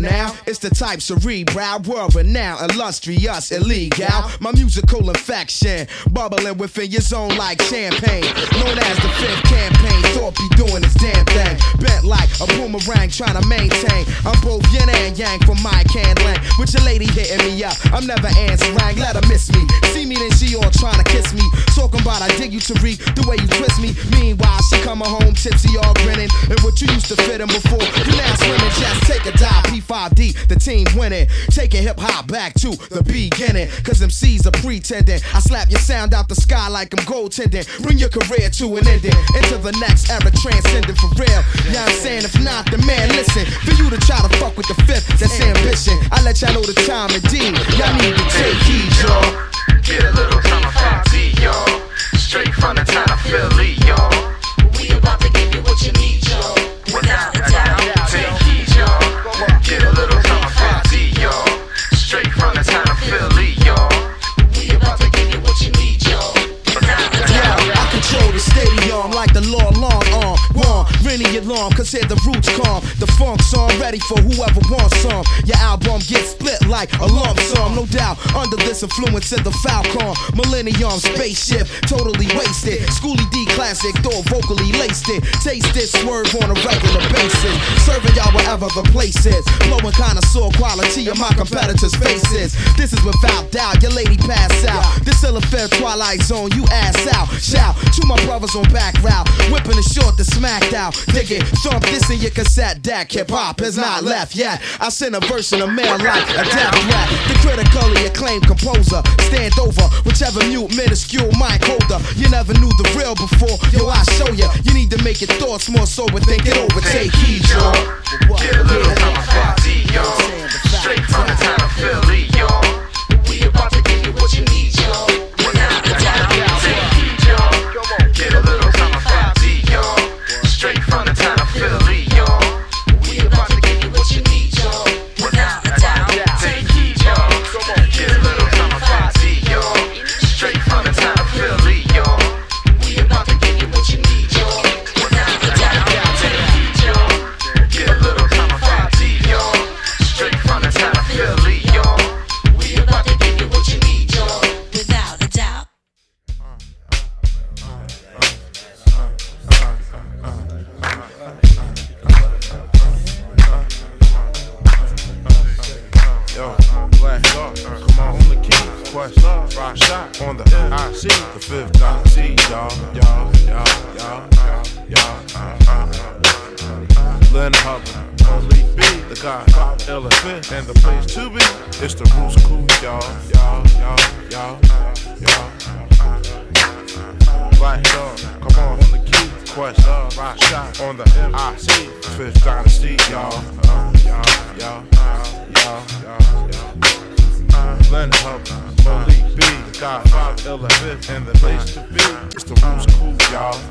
now. It's the type cerebral, world renowned, illustrious, illegal. My musical infection, bubbling within your zone like champagne. Known as the fifth campaign, thought be doing this damn thing. Bent like a boomerang, trying to maintain. I'm both yin and yang from my can lang. With your lady hitting me up, I'm never answering. Let her miss me. See me, then she all trying to kiss me. Talking about I dig you to read the way you twist me. Meanwhile, she coming home tipsy, all grinning. And what you used to fit in before, you now swimming. Just take a dive, P5D, the team winning. Taking hip hop back to the beginning. Cause MCs are pretending. I slap your sound out the sky like I'm goaltending. Bring your career to an ending. Into the next era, transcending for real. Yeah, I'm saying if not, then man, listen. For you to try to fuck with the fifth, that's ambition. I let y'all know the time indeed. Y'all need to take heed, y'all. Get a little time of 5D, y'all. Straight from the town of Philly, y'all. We about to give you what you need, y'all. Without a doubt, take heed, y'all. Get a little time of 5D, y'all. Straight from the town of Philly, y'all. We about to give you what you need, y'all. Without a doubt. I control the stadium like the law long arm. Rinny alarm, cause here the roots calm. The funk song ready for whoever wants some. Your album gets split like a lump sum, no doubt. Under this influence of the Falcon Millennium spaceship, totally wasted. Schoolie D classic, though vocally laced it. Taste it, swerve on a regular basis. Serving y'all wherever the place is. Blowing connoisseur quality of my competitors' faces. This is without doubt, your lady pass out. This ill affair Twilight Zone, you ass out. Shout to my brothers on back route. Whipping the short to smacked out. Dig it, thump this in your cassette deck. Hip hop has not left yet. I send a verse in the mail like a death rap. The critically acclaimed composer, stand over whichever mute minuscule mic holder. You never knew the real before, yo, I show ya. You need to make your thoughts more sober, think it over, take heed, y'all. Get a little time of 5D, y'all. Straight from the town of Philly, y'all. We about to give you what you need, y'all. Without a doubt, take heed, y'all. Get a little time of 5D, y'all. Straight from the town of Philly, y'all. We about to give you what you need, y'all. Without a doubt, take heed, y'all. Get a little time of 5D, y'all. Straight from the town of Philly, y'all. We about to give you what you need, y'all. Without a doubt, take heed, y'all. Get a little time of 5D, y'all. Straight from the town of Philly, y'all. We about to give you what you need, y'all. Without a doubt. Yo, Black Dog, come on the key, quest, rock shot on the IC, the fifth dynasty, y'all. Lynn Hubbard, Malik B, the God, Elephant, and the place to be, it's the Roots Crew, y'all. Black Dog, come on the key, quest, rock shot on the IC, the fifth dynasty, y'all. Lynn Hubbard, Malik B, the God, Elephant, and the place to be, it's the Roots Crew, y'all.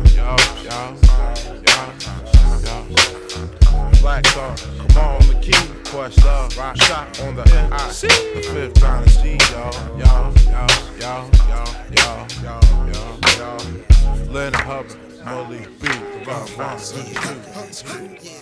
Black Dog, come on the key, quest, rock shot on the IC, the fifth dynasty, y'all. Lynn Hubbard, Malik B, the God,